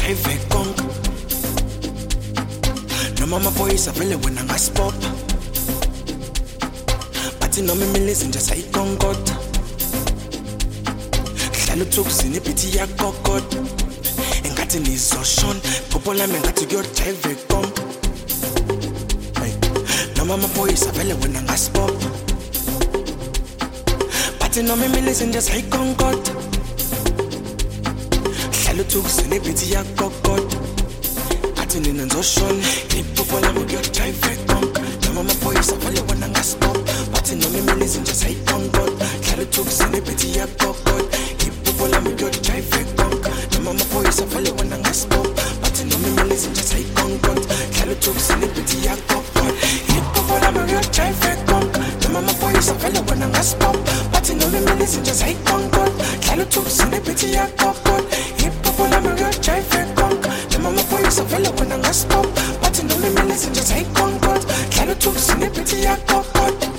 uyojive konke noma amaphoyisa vele wena ngasibopha bathi noma imilizi nje sayikonkotha hlala uthukuzini ibhithi yakokoda engathi nizoshona phupho lami ngathi kuyojive konke noma amaphoyisa vele wena ngasibopha bathi noma imilizi nje sayikonkotha hlala uthukuzini ibhithi yakokoda athi nina nizoshona iphupho lami kuyojive konke noma amaphoyisa vele wena ngasibopha bathi noma imilizi nje sayikonkotha hlala uthukuzini ibhithi yakokoda iphupho lami kuyojive konke noma amaphoyisa vele wena ngasibopha bathi noma imilizi nje sayikonkotha hlala uthukuzini ibhithi yakokoda iphupho lami kuyojive konke noma amaphoyisa vele wena ngasibopha bathi noma imilizi nje sayikonkotha hlala uthukuzini ibhithi yakokoda iphupho lami kuyojive konke noma amaphoyisa vele wena ngasibopha bathi noma imilizi nje sayikonkotha hlala uthukuzini ibhithi yakokoda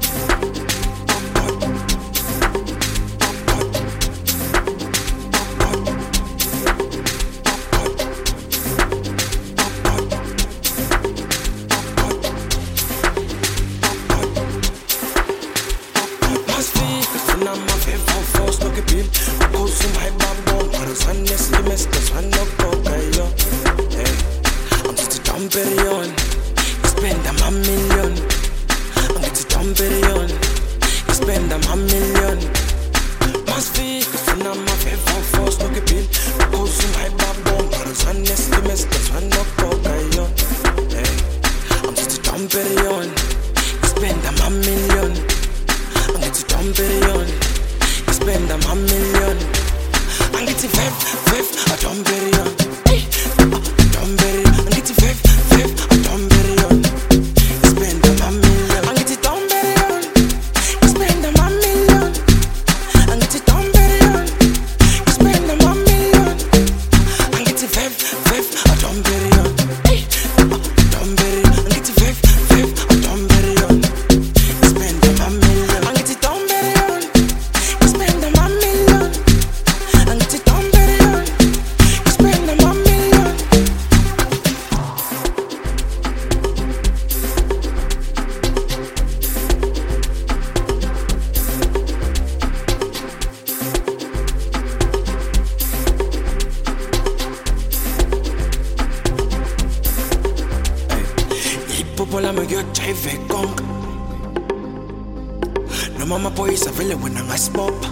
noma amaphoyisa vele wena ngasibopha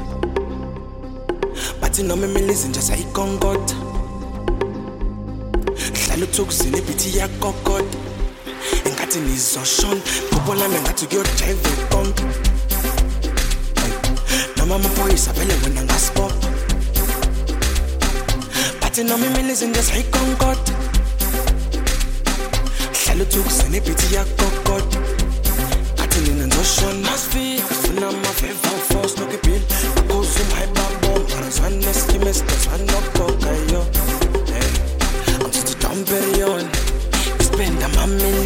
bathi noma imilizi nje sayikonkotha hlala uthukuzini ibhithi yakokoda engathi nizoshona phupho lami ngathi kuyojive konke noma amaphoyisa vele wena ngasibopha bathi noma imilizi nje sayikonkotha hlala uthukuzini ibhithi yakokoda nina ngizoshona masifika funa amafeva force nokubili ukuze umhayibabo marazana skime skazana nokoka yo I'm just a dumb period spend a million